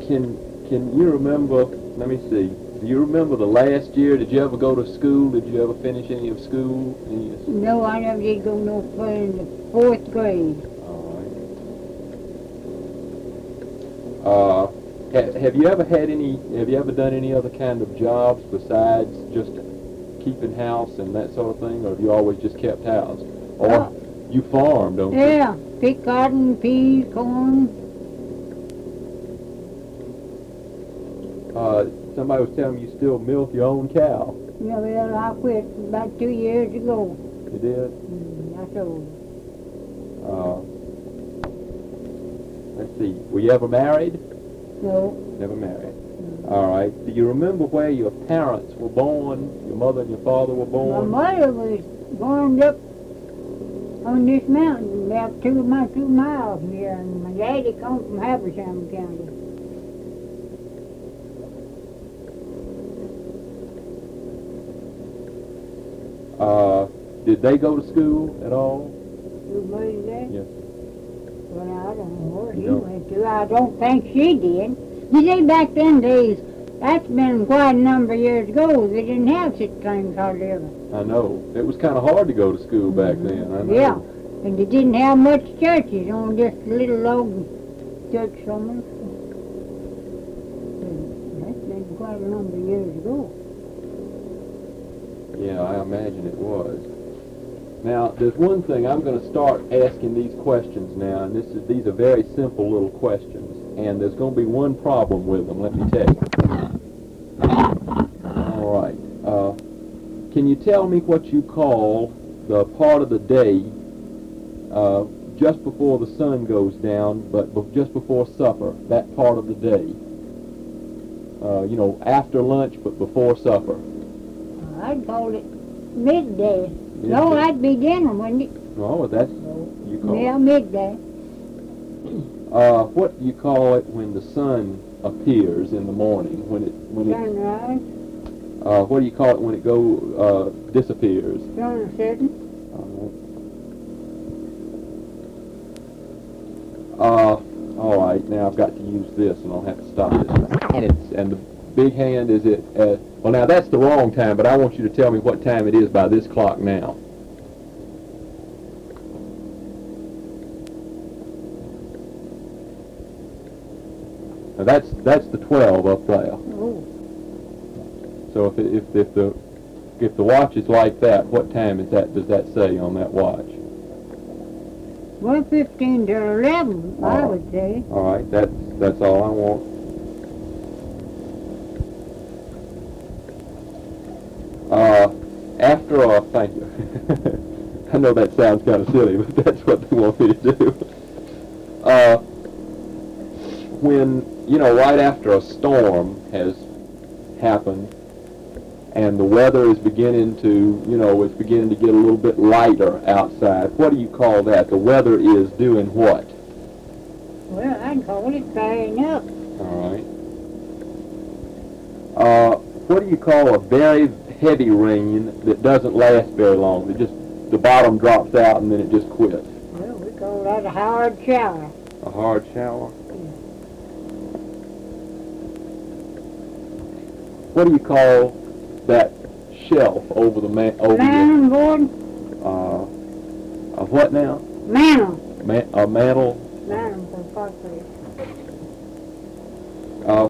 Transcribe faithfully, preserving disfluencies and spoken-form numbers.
can can you remember? Let me see. Do you remember the last year? Did you ever go to school? Did you ever finish any of school? Any of No, I never did go no further in the fourth grade. All right. Uh, ha- have you ever had any? Have you ever done any other kind of jobs besides just keeping house and that sort of thing, or have you always just kept house? Or Oh. you farm, don't you? Yeah, pick cotton, peas, corn. Uh, somebody was telling me you still milk your own cow. Yeah, well, I quit about two years ago. You did? Mm, I sold. Uh, let's see. Were you ever married? No. Never married. All right. Do you remember where your parents were born? Your mother and your father were My born? mother was born up on this mountain about two, my two miles from here, and my daddy come from Habersham County. Uh, did they go to school at all? Your mother there? Yes. Well, I don't know where You he don't? went to. I don't think she did. You see, back then days, that's been quite a number of years ago. They didn't have such things hardly ever. I know. It was kind of hard to go to school back then. I know. Yeah, and they didn't have much churches, only just little old church somewhere. That's been quite a number of years ago. Yeah, I imagine it was. Now, there's one thing. I'm going to start asking these questions now, and this is these are very simple little questions, and there's going to be one problem with them, let me tell you. All right. Uh, can you tell me what you call the part of the day uh, just before the sun goes down, but be- just before supper, that part of the day? Uh, you know, after lunch, but before supper. I'd call it midday. No, Midday. that'd be dinner, wouldn't it? Oh, that's you call Yeah, it. midday. Uh, what do you call it when the sun appears in the morning? When it when it Sunrise, uh, what do you call it when it go uh, disappears? sun setting. Uh, all right. Now I've got to use this, and I'll have to stop this. And it's and the big hand is it? Uh, well, now that's the wrong time, but I want you to tell me what time it is by this clock now. Now that's that's the twelve up there. Oh, So if it, if if the if the watch is like that, what time is that? Does that say on that watch? one fifteen to eleven, I Oh. would say. All right, that's that's all I want. Uh, after uh, thank you. I know that sounds kind of silly, but that's what they want me to do. Uh, when you know, right after a storm has happened, and the weather is beginning to, you know, it's beginning to get a little bit lighter outside. What do you call that? The weather is doing what? Well, I'd call it clearing up. All right. Uh, what do you call a very heavy rain that doesn't last very long? It just, the bottom drops out and then it just quits. Well, we call that a hard shower. A hard shower? What do you call that shelf over the ma- over Mantle board? the, uh, a what now? Mantle. Ma- a mantle? Mantle for fireplace.